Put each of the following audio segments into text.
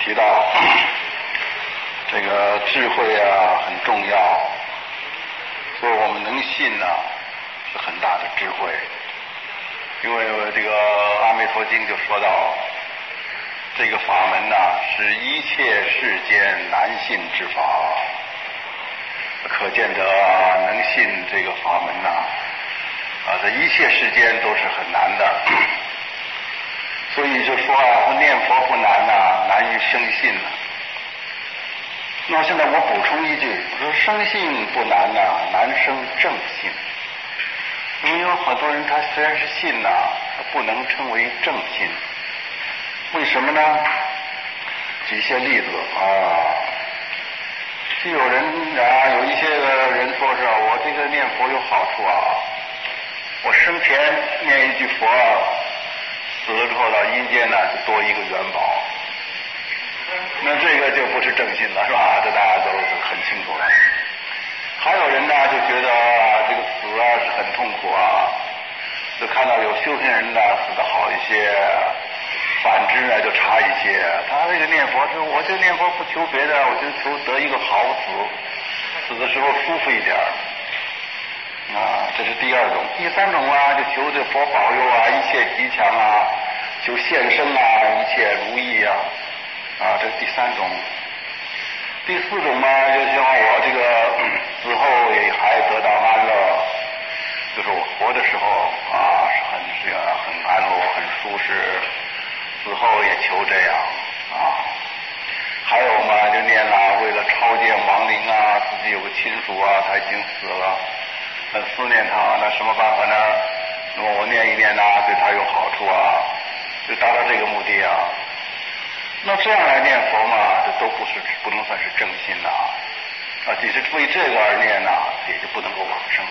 提到这个智慧啊很重要，所以我们能信呢是很大的智慧。因为这个《阿弥陀经》就说到，这个法门呢是一切世间难信之法，可见得能信这个法门呐在一切世间都是很难的。所以就说啊，念佛不难呐，难于生信呐。那么现在我补充一句，我说生信不难呐，难生正信。因为有很多人他虽然是信呐，他不能称为正信。为什么呢？举一些例子啊，就有人啊，有一些人说是我这个念佛有好处啊，我生前念一句佛，死了之后到阴间呢就多一个元宝。那这个就不是正信了，是吧？这大家都很清楚了。还有人呢就觉得这个死啊是很痛苦啊，就看到有修行人呢死得好一些，反之呢就差一些。他这个念佛说，我就念佛不求别的，我就求得一个好死，死的时候舒服一点啊，这是第二种。第三种啊，就求这佛保佑啊，一切吉祥啊，求现身啊，一切如意啊，这是第三种。第四种嘛，就希望我这个死后也还得到安乐，就是我活的时候啊是很安乐，很舒适，死后也求这样啊。还有嘛，就念了为了超见亡灵啊，自己有个亲属啊，他已经死了，很思念他，那什么办法呢？那么我念一念对他有好处啊，就达到这个目的啊。那这样来念佛嘛，这都不能算是正信只是为这个而念也就不能够往生。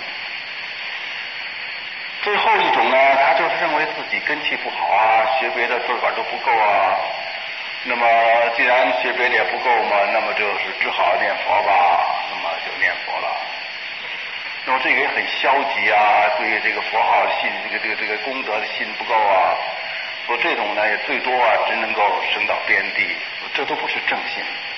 最后一种呢，他就是认为自己根气不好啊，学别的自个儿都不够啊。那么既然学别的也不够嘛，那么就是只好念佛吧，那么就念佛了。那么这个也很消极啊，对这个佛号信这个功德的信不够啊。说这种呢也最多只能够升到边地，这都不是正信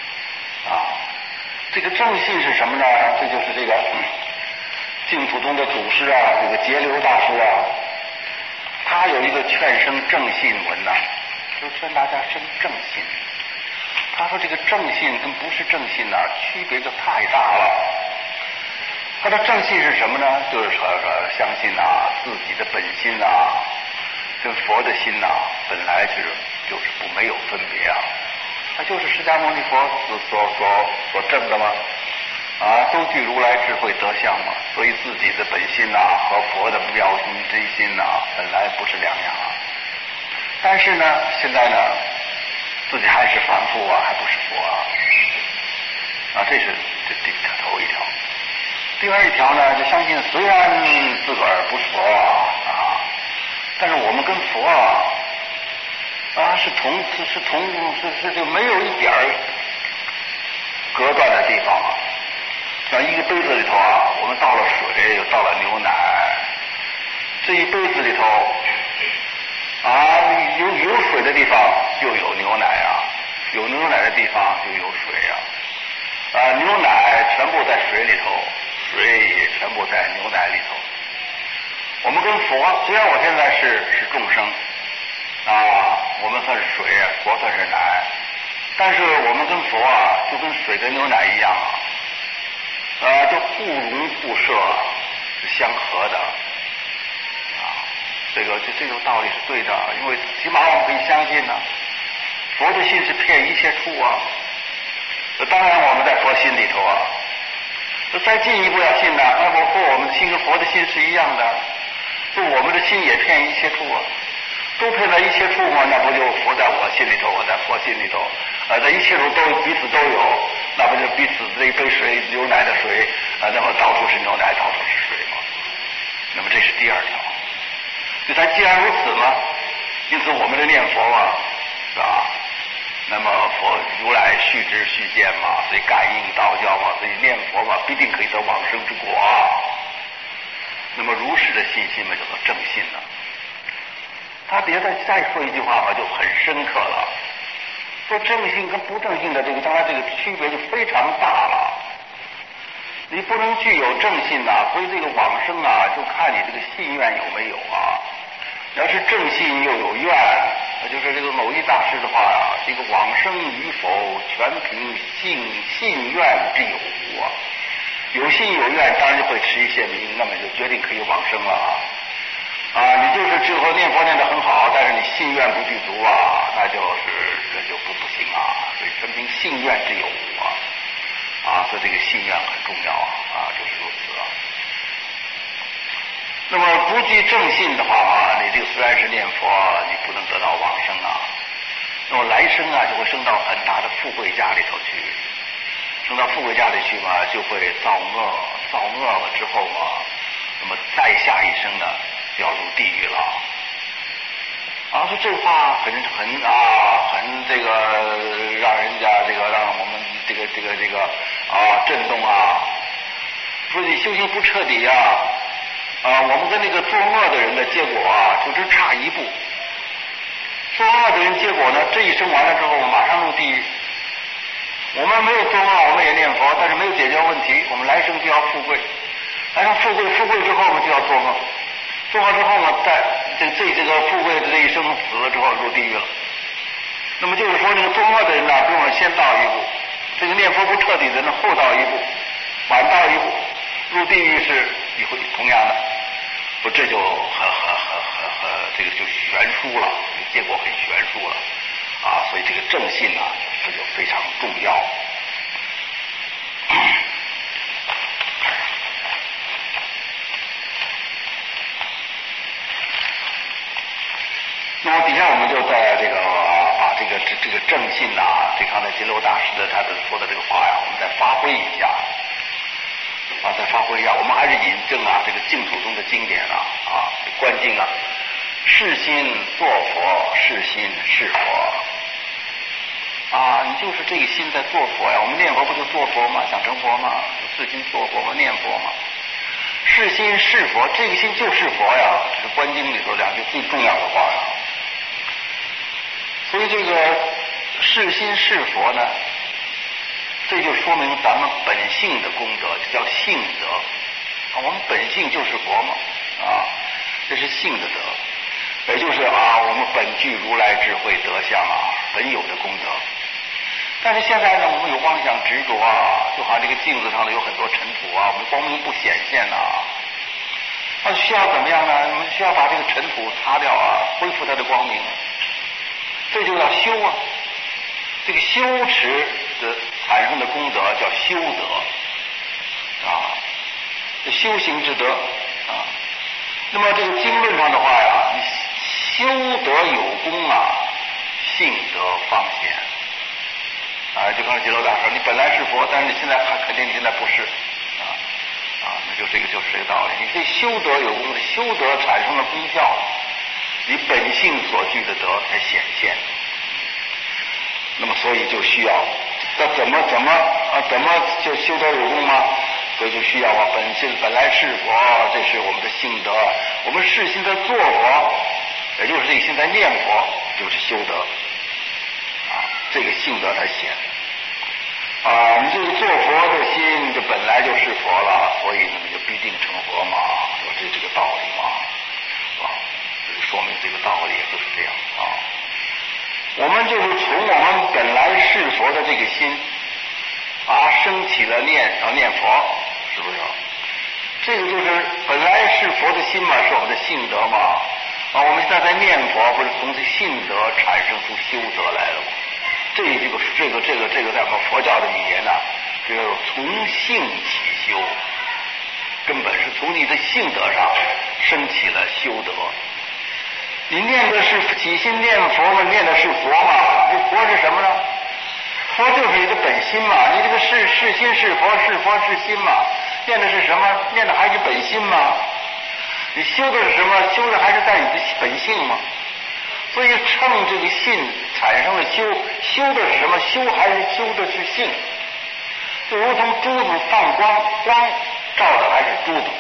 这个正信是什么呢？这就是这个净土宗的祖师这个节流大师他有一个劝生正信文就劝大家生正信。他说这个正信跟不是正信区别就太大了。他的正信是什么呢？就是说相信自己的本心跟佛的心本来就是没有分别他就是释迦牟尼佛所证的嘛都具如来智慧德相嘛，所以自己的本心和佛的妙心真心本来不是两样但是呢现在呢自己还是凡夫还不是佛这是这头一条。另外一条呢，就相信虽然自个儿不是佛但是我们跟佛是就没有一点隔断的地方像一个杯子里头我们倒了水，又倒了牛奶，这一杯子里头有水的地方就有牛奶有牛奶的地方就有水牛奶全部在水里头，水也全部在牛奶里头。我们跟佛，虽然我现在是众生我们算是水，佛算是奶，但是我们跟佛就跟水跟牛奶一样就互融互摄，是相合的这个道理是对的，因为起码我们可以相信佛的心是遍一切处当然我们在佛心里头再进一步要信我们的心跟佛的心是一样的，我们的心也遍一切处都遍在一切处嘛，那不就佛在我心里头，我在佛心里头在一切处都彼此都有，那不就彼此这一杯水牛奶的水那么到处是牛奶，到处是水嘛。那么这是第二条。既然如此嘛，因此我们的念佛是吧？那么佛如来续知续见嘛，所以感应道教所以念佛必定可以得往生之果那么如是的信心叫做正信他别再说一句话就很深刻了说正性跟不正性的这个当然这个区别就非常大了。你不能具有正信呐，所以这个往生啊，就看你这个信愿有没有啊。要是正信又有愿，那就是这个某一大师的话啊，这个往生与否全凭信愿之有无啊。有信有愿，当然就会持一些名，那么就决定可以往生了啊。你就是最后念佛念得很好，但是你信愿不具足啊，那就是这就不行啊。所以全凭信愿之有无啊，所以这个信愿很重要啊，就是如此啊。那么不具正信的话，你这个虽然是念佛，你不能得到往生啊。那么来生啊，就会升到很大的富贵家里头去。升到富贵家里去嘛，就会造恶，造恶了之后嘛，那么再下一生呢，就要入地狱了。说这话很这个让人家这个让我们这个震动啊。说你修行不彻底我们跟那个作恶的人的结果就只差一步。作恶的人结果呢，这一生完了之后马上入地狱。我们没有作恶，我们也念佛，但是没有解决问题，我们来生就要富贵，来生富贵之后我们就要作恶，作恶之后呢，在这个富贵的这一生死了之后入地狱了。那么就是说，这个作恶的人呢，比我们先到一步；这个念佛不彻底的人后到一步，晚到一步，入地狱是同样的。说这就这个就悬殊了，结果很悬殊了所以这个正信这就非常重要。那么底下我们就在这个把这个正信这刚才金楼大师的他的说的这个话我们再发挥一下再发挥一下。我们还是引证这个净土中的经典观经是心作佛，是心是佛你就是这个心在做佛呀。我们念佛不就做佛吗？想成佛吗？是心做佛吗？念佛吗？是心是佛，这个心就是佛呀。这是观经里头两句最重要的话呀。所以这个是心是佛呢，这就说明咱们本性的功德，这叫性德我们本性就是佛嘛这是性的德，也就是我们本具如来智慧德相本有的功德。但是现在呢，我们有妄想执着就好像这个镜子上有很多尘土我们光明不显现需要怎么样呢？我们需要把这个尘土擦掉恢复它的光明。这就叫修这个修持的产生的功德叫修德这修行之德那么这个经论上的话你修德有功性德方显就刚才金楼大师，你本来是佛，但是你现在肯定你现在不是那就这个就是这个道理。你这修德有功，修德产生了功效，你本性所具的德才显现。那么所以就需要那怎么就修德有功吗？所以就需要本性本来是佛，这是我们的性德。我们是心在做佛，也就是这个心在念佛，就是修德这个性德才显你这个做佛的心就本来就是佛了，所以你就必定成佛嘛，说这个道理嘛说明这个道理就是这样我们就是从我们本来是佛的这个心升起了念佛，是不是这个就是本来是佛的心嘛，是我们的性德嘛我们现在在念佛，不是从这性德产生出修德来了吗？这个在我们佛教的语言这个从性起修，根本是从你的性德上升起了修德。你念的是起心念佛嘛，念的是佛嘛？这佛是什么呢？佛就是你的本心嘛。你这个是心是佛，是佛是心嘛。念的是什么？念的还是本心嘛。你修的是什么？修的还是在你的本性嘛。所以趁这个性产生了修的是什么？修还是修的是性。就如同珠子放光，光照的还是珠子，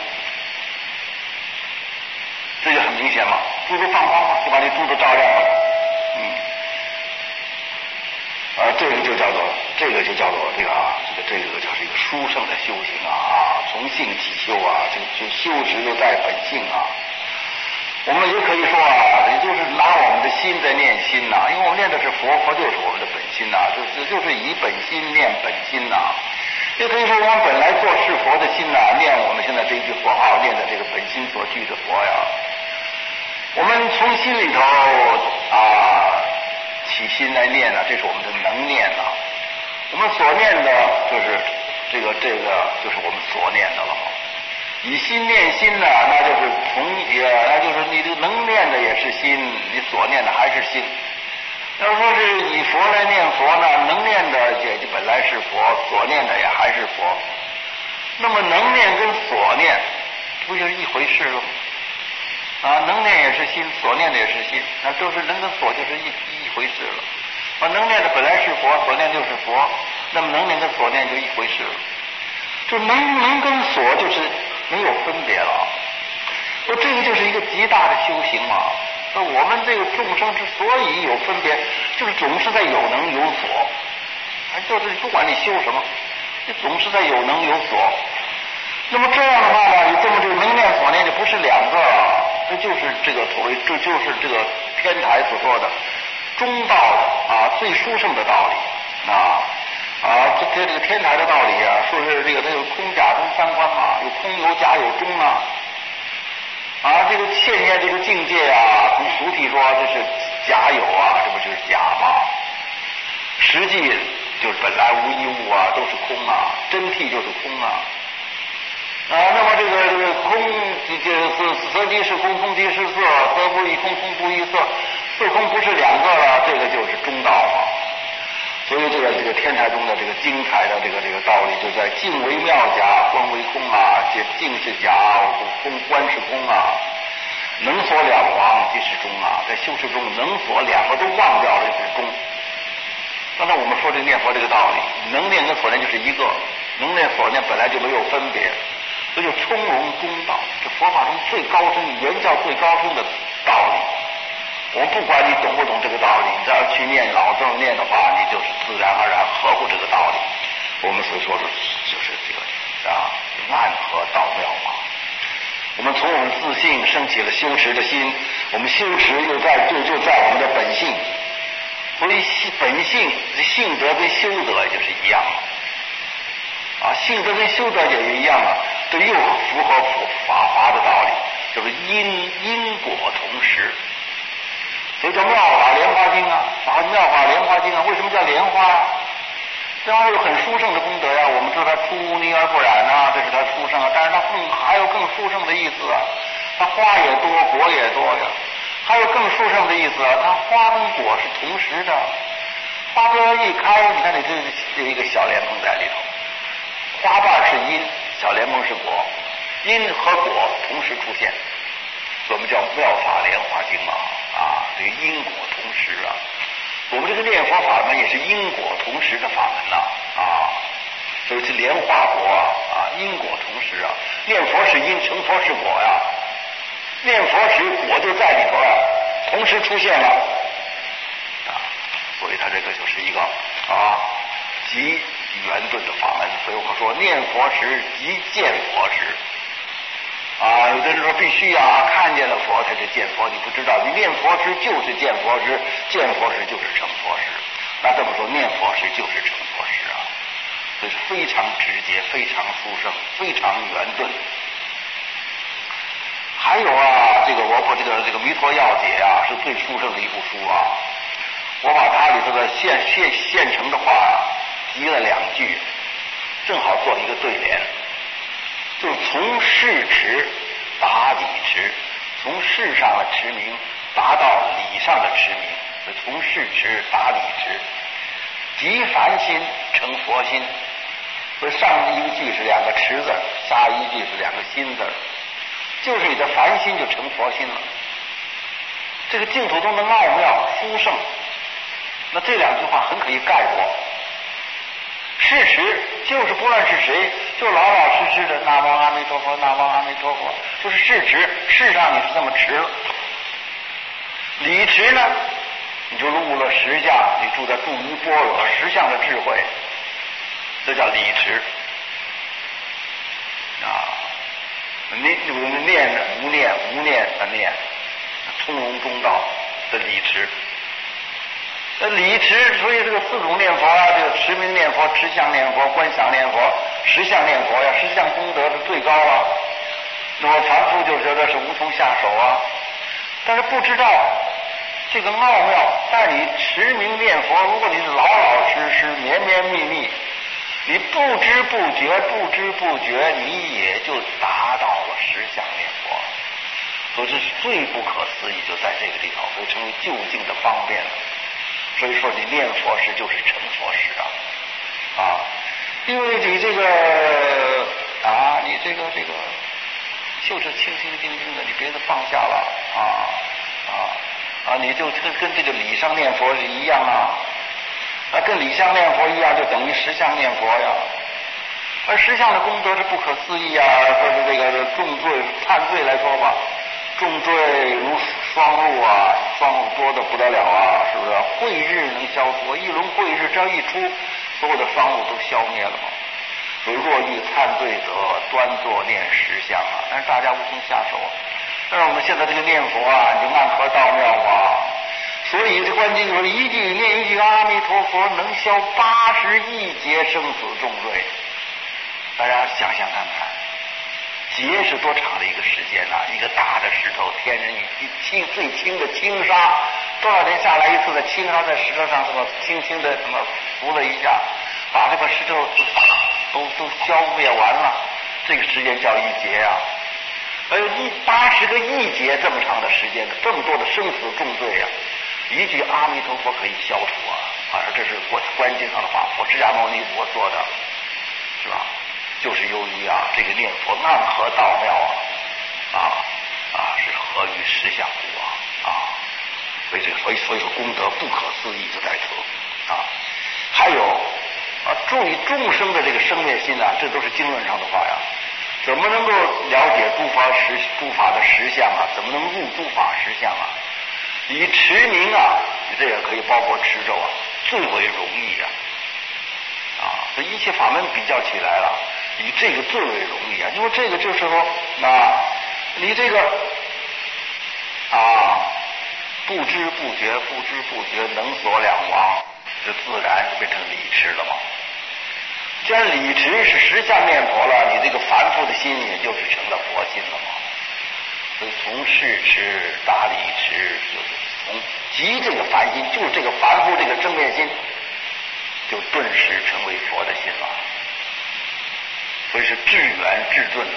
这就很明显嘛。珠子放光嘛，就把那珠子照亮了。 这个就叫做这个就是一个殊胜的修行从性起修这修持就在本性我们也可以说也就是拿我们的心在念心因为我们念的是佛，佛就是我们的本心就是以本心念本心也可以说我们本来做是佛的心念我们现在这一句佛号念的这个本心所具的佛我们从心里头起心来念这是我们的能念我们所念的就是这个就是我们所念的了以心念心那就是那就是你这个能念的也是心，你所念的还是心。要说是以佛来念佛能念的也本来是佛，所念的也还是佛。那么能念跟所念不就是一回事了能念也是心，所念的也是心，那都是能跟所就是一回事了能念的本来是佛，所念就是佛，那么能念跟所念就一回事了。就能跟所就是没有分别了这个就是一个极大的修行我们这个众生之所以有分别，就是总是在有能有所就是不管你修什么你总是在有能有所。那么这样的话你这么这个能念所念就不是两个这就是这个所谓这就是这个天台所说的中道的最殊胜的道理这个天台的道理说是这个它有空假中三观有空有假有中这个现在这个境界从俗体说这是假有这不就是假吗？实际就是本来无一物都是空真谛就是空那么这个空色即是空，空即是色，色不异空，空不异色，色空不是两个了，这个就是中道所以这个天台中的这个精彩的这个道理就在静为妙假，观为空静是假，观是空能所两忘即是中在修持中能所两个都忘掉了就是中。刚才我们说这个念佛这个道理，能念跟所念就是一个，能念所念本来就没有分别，所以就从容中道，这佛法中最高深原教最高深的道理。我们不管你懂不懂这个道理，你只要去念老正念的话，你就是自然而然合乎这个道理。我们所说的就是这个暗合道妙我们从我们自信升起了修持的心，我们修持就在我们的本性，所以本性性德跟修德也就是一样性德跟修德也一样这又符合法华的道理，就是因果同时。所以叫妙法莲华经妙法莲华经为什么叫莲花莲花有很殊胜的功德我们知道它出污泥而不染这是它殊胜但是它还有更殊胜的意思它花也多，果也多还有更殊胜的意思它花跟果是同时的，花朵一开，你看你这一个小莲蓬在里头，花瓣是因，小莲蓬是果，因和果同时出现，所以我们叫妙法莲华经这个因果同时我们这个念佛法门也是因果同时的法门所以是莲花果因果同时念佛是因，成佛是果念佛时果就在里头同时出现了所以它这个就是一个即圆顿的法门。所以我们说念佛时即见佛时有的人说必须看见了佛才是见佛，你不知道，你念佛时就是见佛时，见佛时就是成佛时。那这么说，念佛时就是成佛时所以是非常直接，非常殊胜，非常圆顿。还有这个包括这个弥陀要解是最殊胜的一部书我把它里头的现成的话集了两句，正好做一个对联。就是从事持达理持，从事上的持名达到理上的持名，从事持达理持，即凡心成佛心。所以上一个句是两个持字，下一句是两个心字，就是你的凡心就成佛心了。这个净土中的奥妙殊胜，那这两句话很可以概括。事持就是不论是谁，就老老实实的南无阿弥陀佛，南无阿弥陀佛，就是事持，事上你是这么持了。理持呢， 你就入了实相，你住在住于般若实相的智慧，这叫理持啊。念无念的念，从容中道的理持。那理持，所以这个四种念佛啊，这个持名念佛、持相念佛、观想念佛、实相念佛呀，实相功德是最高啊。那么凡夫就觉得是无从下手啊，但是不知道这个奥妙，在你持名念佛，如果你老老实实、绵绵密密，你不知不觉，你也就达到了实相念佛。所以这是最不可思议，就在这个地方，所以称为究竟的方便。所以说你念佛时就是成佛时啊，因为你这个你这个就是清清静静的，你别的放下了你就跟这个理上念佛是一样跟理相念佛一样，就等于实相念佛呀。而实相的功德是不可思议啊，说是这个重罪判罪来说吧，重罪如双露啊，双露多的不得了啊，是不是？慧日能消除，一轮慧日只要一出，所有的双露都消灭了嘛。所以若欲忏罪者，端坐念实相啊，但是大家无从下手。但是我们现在这个念佛啊，你就暗合道妙啊。所以这观经说，一句念一句阿弥陀佛，能消80亿劫生死重罪。大家想想看看，劫是多长的一个时间一个大的石头，天人最轻的轻沙，多少年下来一次的轻沙，在石头上这么轻轻的这么扶了一下，把这个石头都消灭完了，这个时间叫一劫啊。80个亿劫这么长的时间，这么多的生死重罪啊，一句阿弥陀佛可以消除啊！这是观经上的话，我释迦牟尼佛说的，是吧？就是由于这个念佛暗合道妙是合于实相故所以说功德不可思议就在此还有注意众生的这个生灭心这都是经论上的话呀。怎么能够了解诸法的实相怎么能入诸法实相以持名你这也可以包括持咒最为容易这一切法门比较起来了，以这个最为容易因为这个就是说你这个不知不觉能所两忘，就自然就变成理持了嘛。既然理持是实相念佛了，你这个凡夫的心也就是成了佛心了嘛。所以从事持达理持，就是从集这个凡心，就是这个凡夫这个正面心，就顿时成为佛的心了。所以是至圆至顿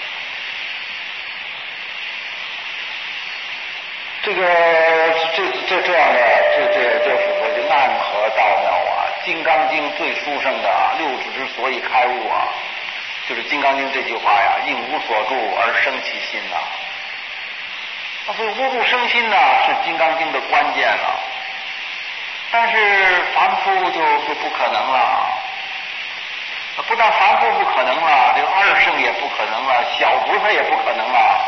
这样的，这符合这暗合道妙金刚经最殊胜的六祖之所以开悟就是金刚经这句话应无所住而生其心所以无住生心是金刚经的关键但是凡夫就不可能了，不但凡夫不可能了，这个二圣也不可能了，小菩萨也不可能了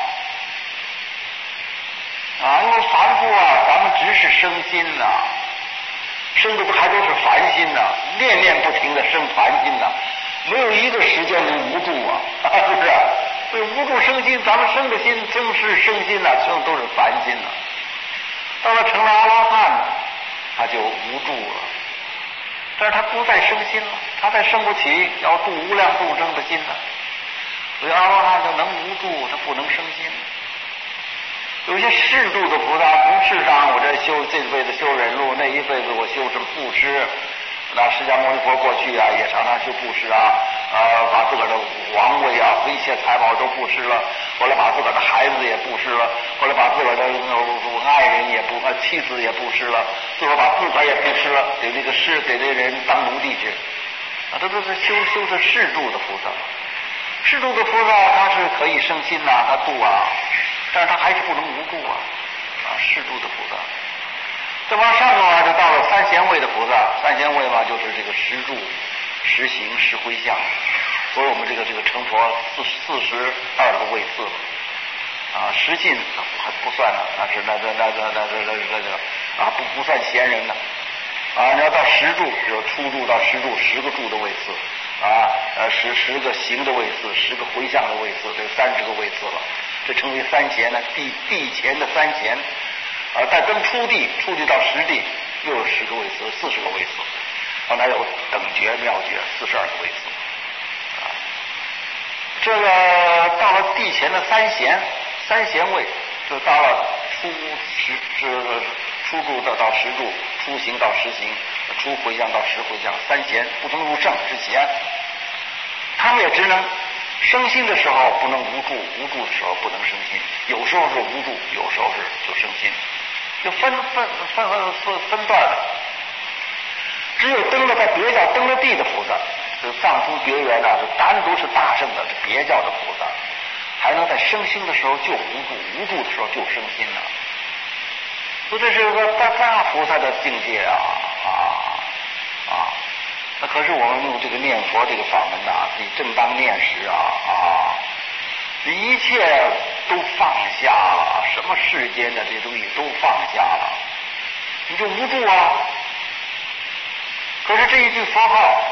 因为凡夫咱们只是生心生的还都是凡心念念不停的生凡心没有一个时间能无住是不是？所以无住生心，咱们生的心生心生都是凡心到了成了阿罗汉他就无住了，但是他不再生心了，他再生不起要度无量众生的心所以阿罗汉就能无住，他不能生心。有些适度的菩萨，从世上我这辈子修忍辱，那一辈子我修什么布施。那释迦牟尼佛过去也常常修布施把自个儿的王位一切财宝都布施了，后来把自个儿的孩子也布施了，后来把自个儿的爱人妻子也布施了，最后把自个儿也布施了，给那个人当奴隶去这都是修的适度的菩萨。适度的菩萨他是可以生心他度但是他还是不能无住适度的菩萨。再往上头就到了三贤位的菩萨，三贤位就是这个十住、十行、十回向。所以我们这个成佛42个位次十进还不算但是不算闲人呢。你要到10柱，有初柱到10柱，10个柱的位次，10个行的位次，10个回向的位次，这30个位次了，这称为三贤呢，地前的三贤。再跟初地到10地又有10个位次，40个位次，那有等觉妙觉42个位次。这个到了地前的三贤位，就到了初柱到10柱，初行到10行，初回向到10回向，三贤不能入圣之前，他们也只能生心的时候不能无助，无助的时候不能生心，有时候是无助，有时候是就生心，就分段的。只有登了在别教登了地的菩萨，这藏通别圆就单独是大圣的别教的菩萨，还能在生心的时候就无助，无助的时候就生心了。说这是个大菩萨的境界那可是我们用这个念佛这个法门可以正当念时你一切都放下了，什么世间的这些东西都放下了，你就无助可是这一句佛号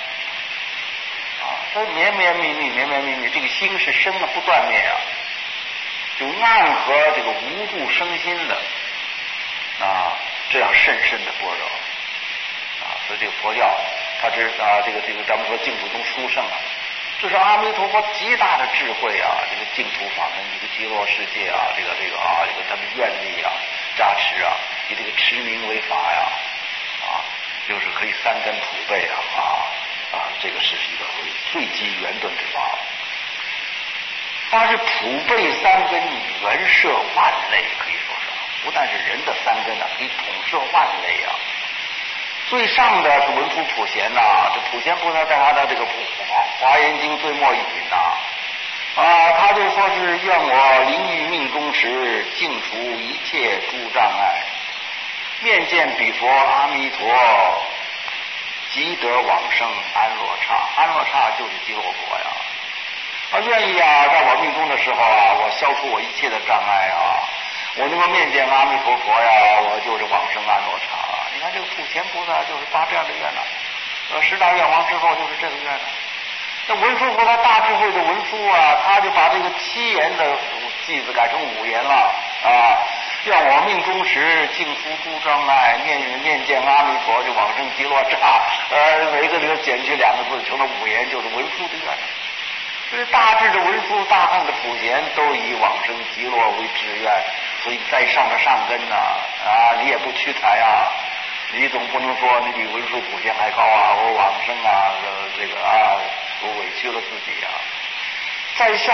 它绵绵密密，这个心是生的不断灭就暗合这个无助生心的这样甚深的般若所以这个佛教它是这个咱们说净土中殊胜这是阿弥陀佛极大的智慧这个净土法门，这个极乐世界这个他们愿力加持以这个持名为法就是可以三根普被这个是一个最极圆顿之法。它是普被三根圆摄万类，可以说是不但是人的三根可以统摄万类最上的是文殊普贤这普贤菩萨在他的这个华严经最末一品他就说是愿我灵欲命中时，净除一切诸障碍，面见彼佛阿弥陀，即得往生安乐刹。安乐刹就是极乐国愿意在我命中的时候我消除我一切的障碍我能够面见阿弥陀佛我就是往生安乐刹。你看这个普贤菩萨就是发这样的愿10大愿望之后就是这个愿那文殊菩萨大智慧的文殊他就把这个7言的句子改成5言了愿我命中时，净除诸障碍，面见阿弥陀就往生极乐刹。每一个里头减去2个字，成了5言，就是文殊的愿。所以大智的文殊，大汉的普贤，都以往生极乐为志愿。所以在上的上根你也不屈才你总不能说你比文殊普贤还高我往生我委屈了自己在下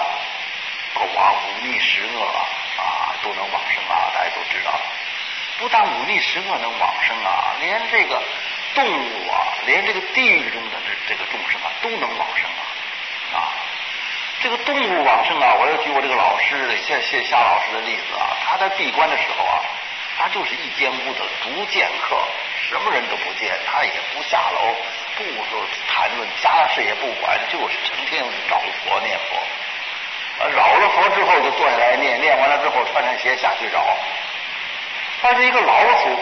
忤逆十恶都能往生大家都知道。不但忤逆十恶能往生连这个动物连这个地狱中的这个众生都能往生这个动物往生我要举我这个老师夏老师的例子他在闭关的时候他就是一间屋子独见客，什么人都不见，他也不下楼，不谈论家事也不管，就是成天找佛念佛。扰了佛之后就坐下来念，念完了之后穿上鞋下去找。他是一个老鼠，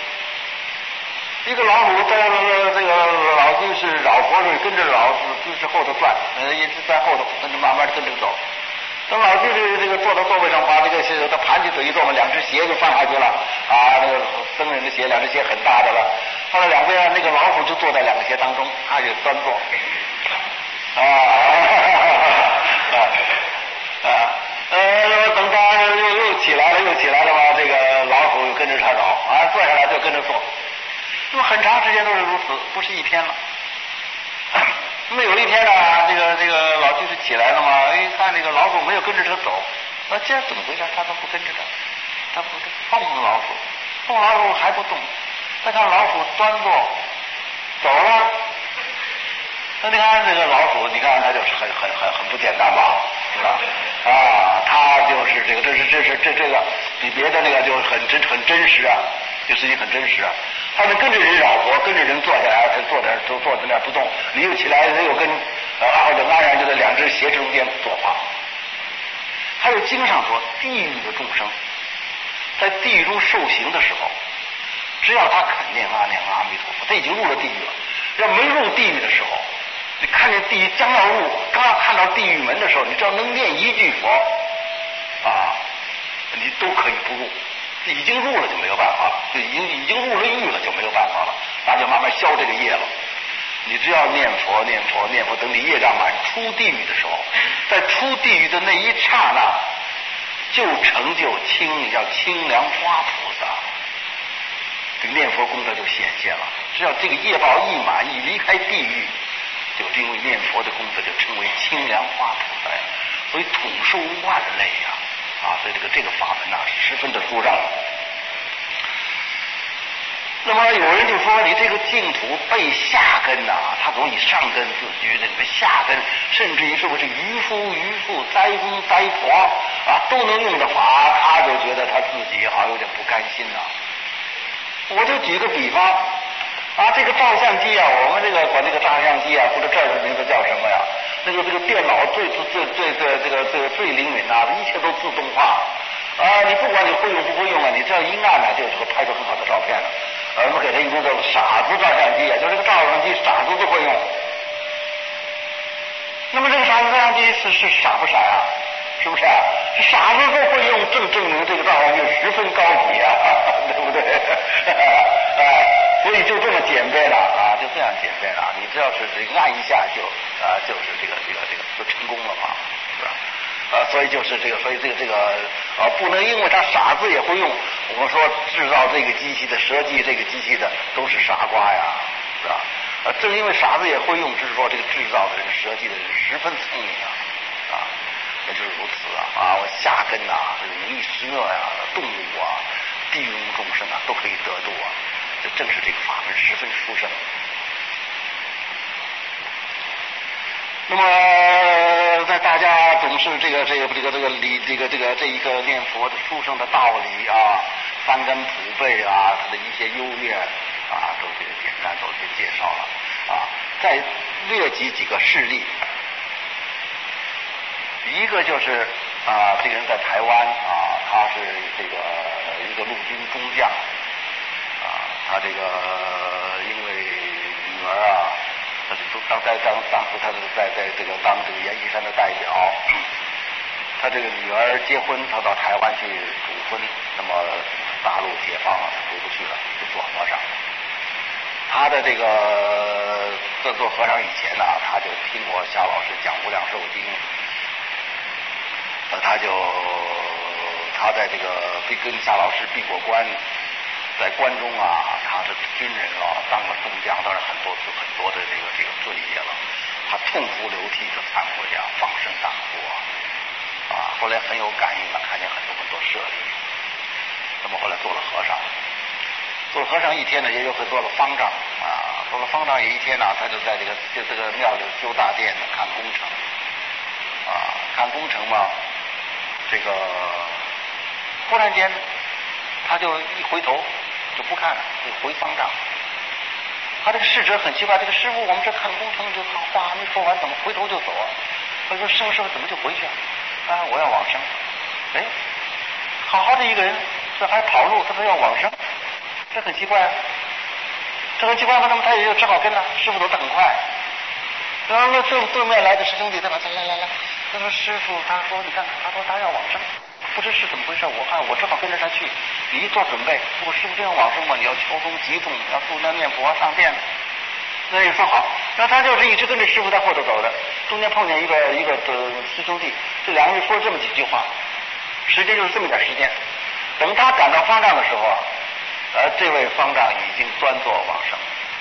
在这个老居士扰佛时跟着老居士后头转，一直在后头跟着慢慢跟着走。等老居士这个坐到座位上，把这个他盘起腿一坐嘛，2只鞋就放下去了那个僧人的鞋，2只鞋很大的了。后来两边那个老虎就坐在2个鞋当中，他也端坐等他又起来了嘛，这个老虎跟着他绕坐下来就跟着坐。那么很长时间都是如此，不是一天了。那么有一天这个老居士起来了嘛，看这个老鼠没有跟着他走，这怎么回事？他都不跟着他不碰老鼠还不动。再看老鼠端坐走了，那你看这个老鼠，你看他就很不简单吧，是吧？他就是这个比别的那个就很真实这事情很真实他们跟着人绕佛，跟着人坐下来，他坐在那儿不动，你又起来，又跟或者安然就在2只鞋中间作画。还有经上说，地狱的众生在地狱中受刑的时候， 只要他肯念阿弥陀佛，他已经入了地狱了。要没入地狱的时候，你看见地狱将要入，刚要看到地狱门的时候，你只要能念一句佛啊，你都可以不入。已经入了就没有办法了，就已经入了狱了就没有办法了，那就慢慢消这个业了。你只要念佛念佛念佛，等你业障满出地狱的时候，在出地狱的那一刹那，就成就叫清凉花菩萨。这个念佛功德就显现了。只要这个业报一满，一离开地狱，就因为念佛的功德就成为清凉花菩萨呀，所以统收万类呀。所以这个法门是十分的殊胜。那么有人就说，你这个净土背下根它总以上根自居，这个下根甚至于是不是愚夫灾公灾婆都能用的法，他就觉得他自己好像有点不甘心我就举个比方这个照相机我们管这个照相机或者这儿的名字叫什么呀？这个电脑最灵敏一切都自动化你不管你会用不会用你只要一按就会拍出很好的照片了。我们给他一个叫傻子照相机就这个照相机傻子都会用。那么这个傻子照相机是傻不傻是不是傻子都会用，证明这个照相机十分高级对不对？所以就这么简便了就这样简便了。你只要是按一下就是这个就成功了嘛，是吧？所以就是这个，不能因为他傻子也会用，我们说制造这个机器的、设计这个机器的都是傻瓜呀，是吧？正因为傻子也会用，就是说这个制造的人、设计的人十分聪明也就是如此我下根这个泥石动物地狱众生都可以得度这正是这个法门十分殊胜。那么在大家总是这一个念佛的殊胜的道理三根普被它的一些优越都简单都介绍了再列举几个事例。一个就是这个人在台湾他是这个一个陆军中将他这个因为女儿他就当时他是在这个当这个阎锡山的代表，他这个女儿结婚，他到台湾去主婚，那么大陆解放了，回不去了，就做和尚。他的这个在做和尚以前他就听过夏老师讲《无量寿经》，他在这个跟夏老师闭过关。在关中他是军人当了中将，当然很多的这个罪业了。他痛哭流涕就忏悔放生大哭后来很有感应看见很多舍利。那么后来做了和尚，做了和尚一天也就做了方丈做了方丈有一天他就在这个庙里修大殿看工程看工程嘛，这个忽然间他就一回头就不看了，就回方丈。他这个侍者很奇怪，这个师傅我们这看工程就话还没说完，怎么回头就走他说师傅怎么就回去我要往生。好好的一个人，这还跑路，他说要往生，这很奇怪这很奇怪那么他也就只好跟师傅走得很快。然后对面来的师兄弟他说来，他说师傅，他说你看他说他要往生，不知是怎么回事，我只好跟着他去。你一做准备，如果师傅这样往生嘛，你要求中集中，要度量念佛上殿。那也说好，那他就是一直跟着师傅在后头走的，中间碰见一个师兄弟，这两个人说这么几句话，时间就是这么点时间。等他赶到方丈的时候这位方丈已经端坐往生。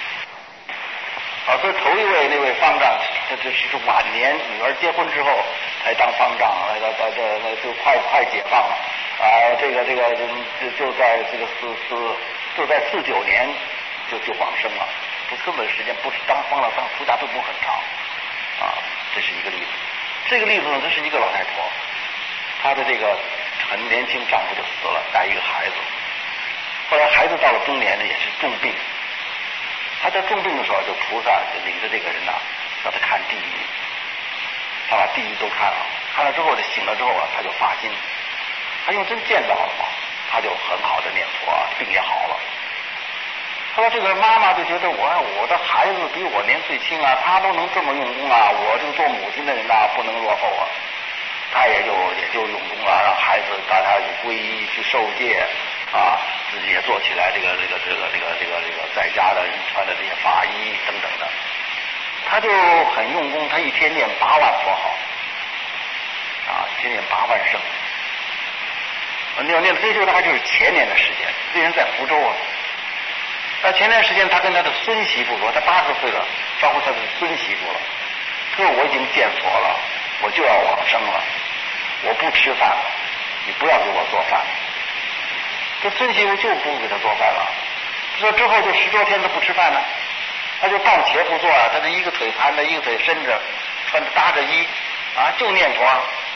所以头一位那位方丈，这是晚年女儿结婚之后才当方丈，就快解放了这个就在这个就在49年就往生了，根本时间不是当方丈当出家都不很长这是一个例子。这个例子呢，这是一个老太婆，她的这个很年轻丈夫就死了，带一个孩子，后来孩子到了中年呢也是重病。他在重病的时候，就菩萨就领着这个人让他看地狱，他把地狱都看了，看了之后，醒了之后他就发心，他因为真见到了嘛，他就很好的念佛病也好了。 他说这个妈妈就觉得我的孩子比我年岁轻啊，他都能这么用功啊，我这个做母亲的人呐，不能落后啊。他也就用功了，让孩子大家有皈依去受戒啊，自己也做起来这个在家的穿的这些法衣等等的，他就很用功，他一天念8万佛号啊，一天念8万声。念这个大概就是前年的时间，这人在福州啊。那前段时间他跟他的孙媳妇说，他80岁了，招呼他的孙媳妇了，他说我已经见佛了，我就要往生了，我不吃饭，你不要给我做饭。这孙媳妇就不给他做饭了，说之后就10多天都不吃饭了，他就半茄不做啊，他的一个腿盘着，一个腿伸着，穿着搭着衣啊，就念佛。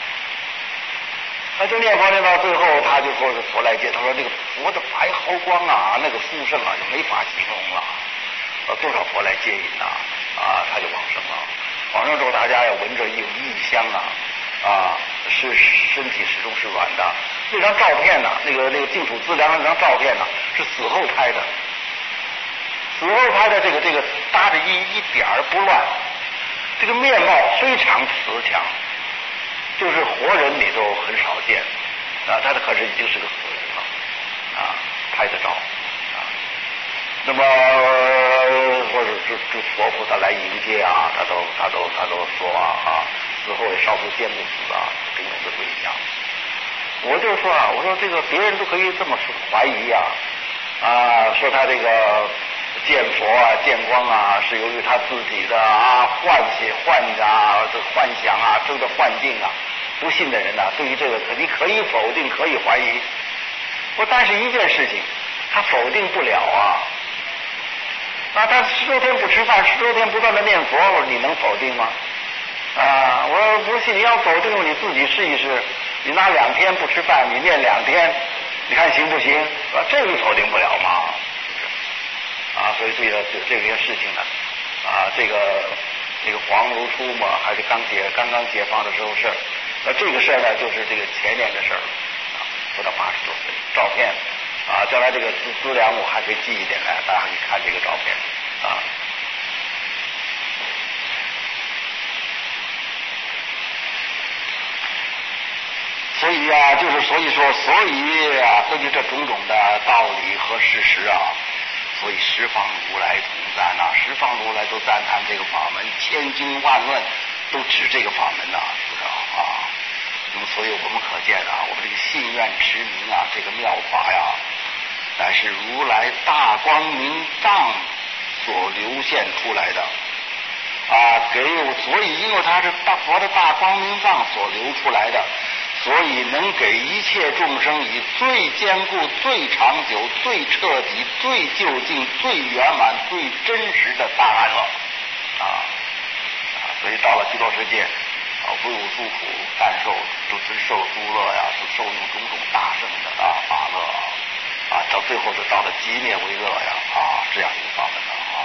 他就念佛念到最后，他就说是佛来接。他说这个佛的白毫光啊，那个殊胜啊，就没法形容了。多少佛来接引呐啊，他就往生了。往生之后，大家要闻着有异香啊，是身体始终是软的。那张照片呢，那个净土资粮那张照片呢，是死后拍的。死后拍的这个搭着衣一点儿不乱，这个面貌非常慈祥。就是活人里头很少见啊，他可是已经是个死人了啊，拍的照啊。那么或者是佛菩萨来迎接啊，他都说啊，死后也烧出坚固子啊，种种的对象。我就说啊，我说这个别人都可以这么怀疑啊，说他这个见佛啊、见光啊，是由于他自己的幻想啊，这个幻境啊。不信的人呐，对于这个你可以否定，可以怀疑。但是一件事情，他否定不了啊。他10多天不吃饭，10多天不断的念佛，我说你能否定吗？我说不信，你要否定你自己试一试，你拿2天不吃饭，你念2天，你看行不行？这个否定不了吗？所以对这些事情呢，这个黄如初嘛，还是刚刚解放的时候事儿。这个事儿呢，就是这个前年的事儿不到80多岁，照片将来这个资粮我还可以寄一点来，大家可以看这个照片啊。所以根据这种种的道理和事实啊，所以十方如来同赞十方如来都赞叹这个法门，千经万论都指这个法门知道那么所以我们可见我们这个信愿持名这个妙法呀，乃是如来大光明藏所流现出来的所以因为它是佛的大光明藏所流出来的，所以能给一切众生以最坚固、最长久、最彻底、最究竟、最圆满、最真实的大安乐所以到了极乐世界不入诸苦，但受就只受诸乐是受用种种大圣的法乐到最后就到了极灭为乐这样一个法门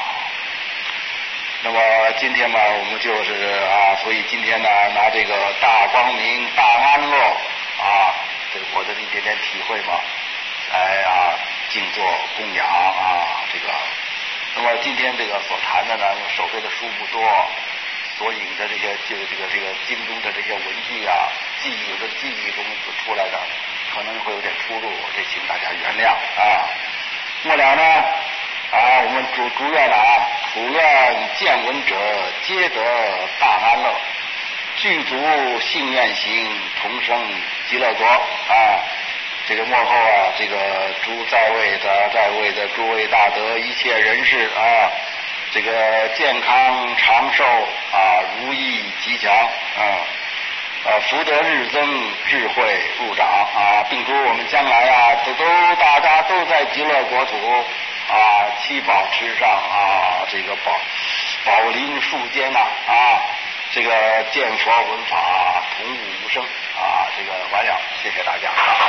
那么今天嘛，我们就是所以今天呢，拿这个大光明、大安乐这个我的一点点体会嘛，来静坐供养这个。那么今天这个所谈的呢，因为手边的书不多，所引的这个经中的这些文句有的记忆中出来的，可能会有点出入，这请大家原谅末了呢我们祝愿普愿见闻者皆得大安乐，具足信愿行，同生极乐国这个幕后这个诸在位的诸位大德一切人士这个健康长寿如意吉祥福德日增，智慧入长并祝我们将来大家都在极乐国土七宝池上这个宝林树间这个见佛闻法同悟无生这个完了，谢谢大家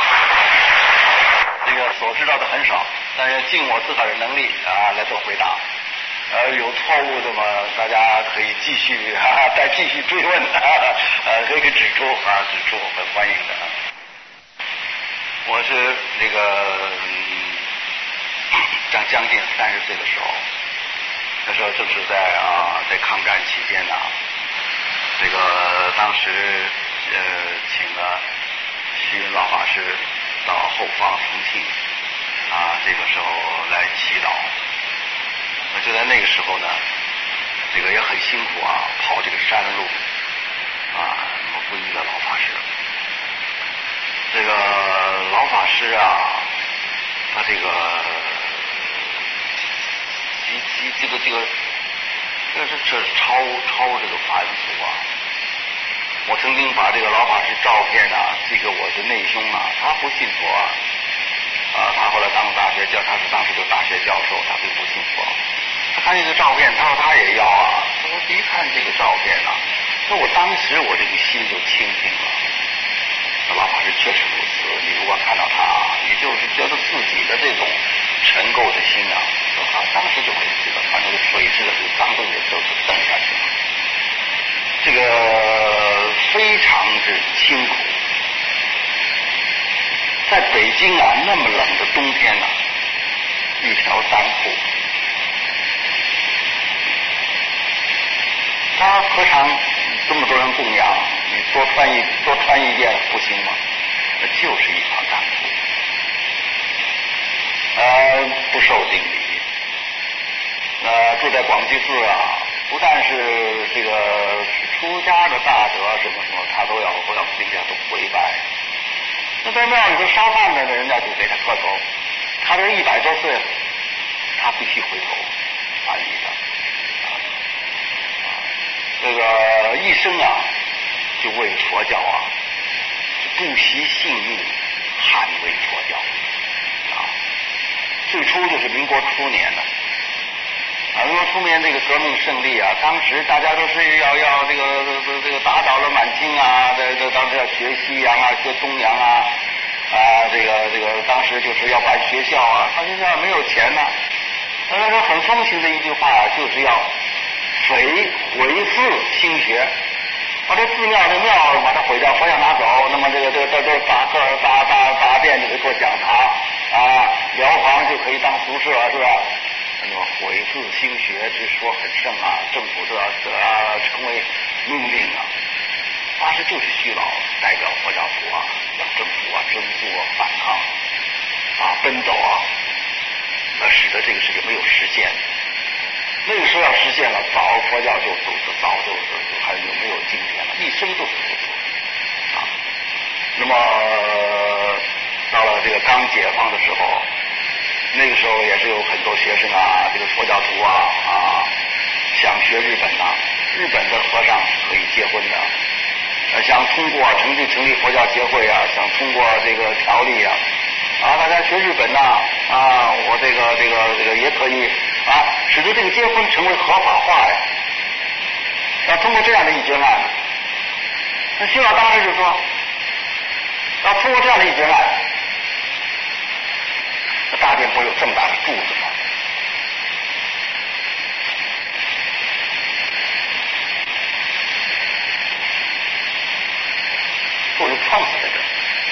这个所知道的很少，但是尽我自个儿的能力来做回答。有错误的嘛，大家可以继续再继续追问可以指出很欢迎的。我是这个张将近30岁的时候，那时候正是在抗战期间呢，这个当时请了虚云老法师到后方重庆这个时候来祈祷。就在那个时候呢，这个也很辛苦跑这个山路那么皈依了老法师。这个老法师他这个超这个凡俗我曾经把这个老法师照片寄给我的内兄他不信佛他后来当大学教，他是当时的大学教授，他并不信佛。他看这个照片，他说他也要他说一看这个照片说我当时我这个心就清净了。那老法师确实如此，你如果看到他，你就是觉得自己的这种尘垢的心他当时就回去了，把那个水质的这个脏东西都是蹬下去了。这个非常之清苦。在北京那么冷的冬天一条单裤，他何尝这么多人供养，你多穿一件不行吗？那就是一条单裤，不受敬礼。住在广济寺不但是这个出家的大德什么，他都要跪下都跪拜。那在庙里头烧饭的人家就给他磕头，他这100多岁了，他必须回头还礼的。这个一生就为佛教不惜性命捍卫佛教最初就是民国初年的民国初年这个革命胜利当时大家都是要这个打倒了满清当时要学西洋学东洋这个当时就是要办学校办学校没有钱那时候很风行的一句话就是要毁寺兴学，把这寺庙把它毁掉，佛像拿走，那么这大殿就可以做讲堂寮房就可以当宿舍，是吧？那么毁寺兴学之说很盛政府都要成为命令当时就是虚老代表佛教徒向政府争做反抗奔走那使得这个事情没有实现。那个时候要实现了，佛教就还没有今天了，一生都是如此那么到了这个刚解放的时候，那个时候也是有很多学生这个佛教徒想学日本日本的和尚是可以结婚的，想通过成立佛教协会想通过这个条例大家学日本我这个也可以使得这个结婚成为合法化要通过这样的一决案，那徐老当时就说要通过这样的一决案，那大殿不是有这么大的柱子吗？柱子撞死在这儿，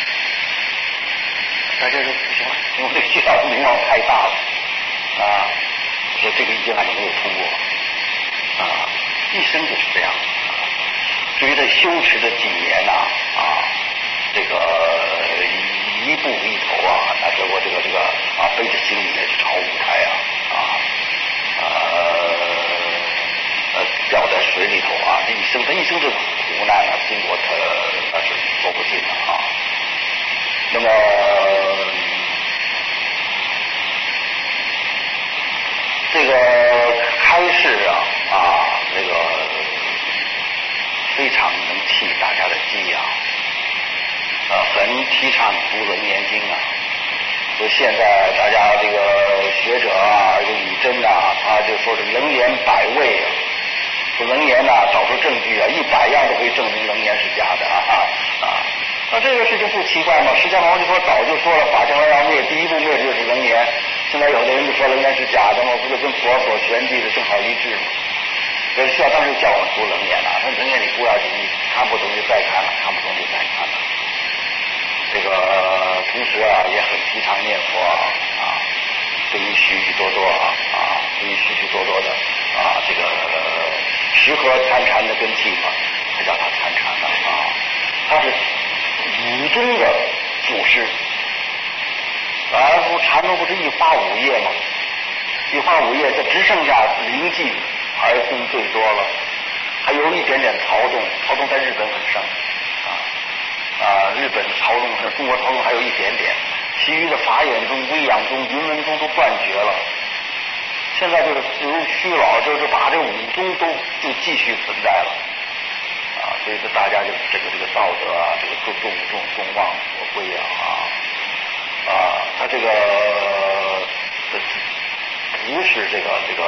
大家说不行了，因为这个徐老的名望太大了说这个一决案就没有通过一生就是这样至于他修持的几年这个一步一头结果这个背着行李去朝五台掉在水里头他一生这个苦难经过他是说不尽的那么这个开示那个非常能起大家的激很提倡读《楞严经所以现在大家这个学者这个以真他就说是楞严百味说楞严找出证据100样都可以证明楞严是假的那这个事情不奇怪吗？释迦牟尼佛早就说了，法将来要灭，第一步灭的就是楞严。现在有的人就说楞严是假的嘛，不就跟佛所宣记的正好一致吗？所以需要当时叫我们读楞严说楞严你不要紧，你看不懂就再看了，看不懂就再看了。这个同时也很提倡念佛对于许多许许多多的这个适合参禅的根器嘛，才叫他参禅的他是五宗的祖师。禅宗不是一花五叶吗？一花五叶，这只剩下临济儿孙最多了，还有一点点曹洞，曹洞在日本很盛日本曹洞和中国曹洞还有一点点，其余的法眼宗、威养宗、云门宗都断绝了。现在这个由虚老就是把这五宗都继续存在了所以说大家就这个道德这个众望所归他这个不是这个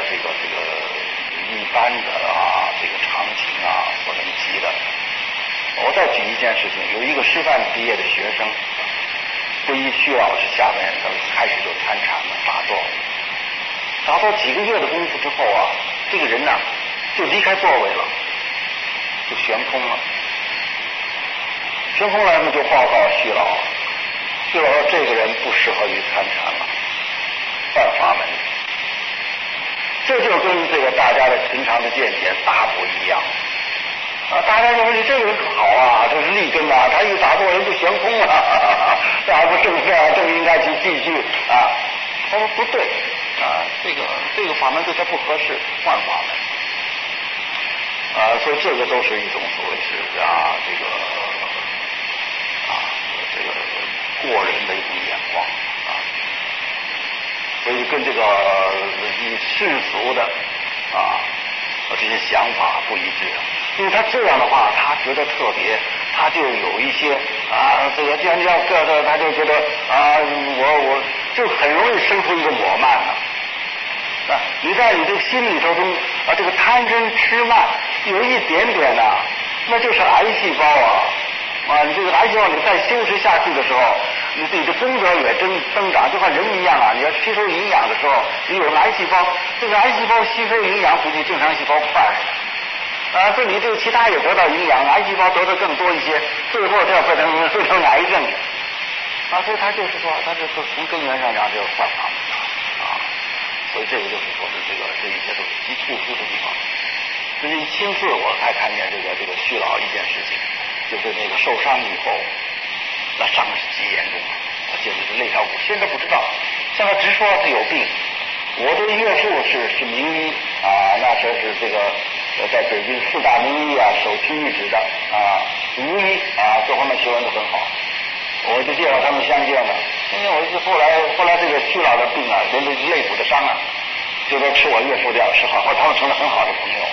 一般的这个常情所能及的。我再举一件事情，有一个师范毕业的学生皈依虚老师下面，他开始就参禅了，打坐几个月的功夫之后这个人就离开座位了，就悬空了。悬空了，他们就报告虚老，虚老说这个人不适合于参禅了，犯法门。这就跟这个大家的平常的见解大不一样大家认为你这个人好这是立根他一打坐人就悬空了这还不正事正应该去继续他说不对这个法门对他不合适，换法门所以这个都是一种所谓是这个过人的一种眼光所以跟这个以世俗的这些想法不一致，因为他这样的话，他觉得特别，他就有一些这个这样他就觉得我就很容易生出一个我慢你在你这个心里头中这个贪嗔痴慢有一点点那就是癌细胞你这个癌细胞你再修持下去的时候，你自己的功德也增长，就像人一样你要吸收营养的时候，你有癌细胞，这个癌细胞吸收营养比正常细胞快所以你这个其他也得到营养，癌细胞得的更多一些，最后就要变成癌症所以他就是说，他这从根源上讲就是犯法所以这个就是说是这一些都是极特殊的地方。最近亲自我才看见这个虚老一件事情，就是那个受伤以后，那伤是极严重他简直是肋条骨，现在不知道，现在直说他有病。我的岳父是名医那时候是这个在北京四大名医首屈一指的无医各方面学问都很好，我就介绍他们相见了。因为我是后来这个虚老的病人的肋骨的伤就都吃我岳父的药吃好，后来他们成了很好的朋友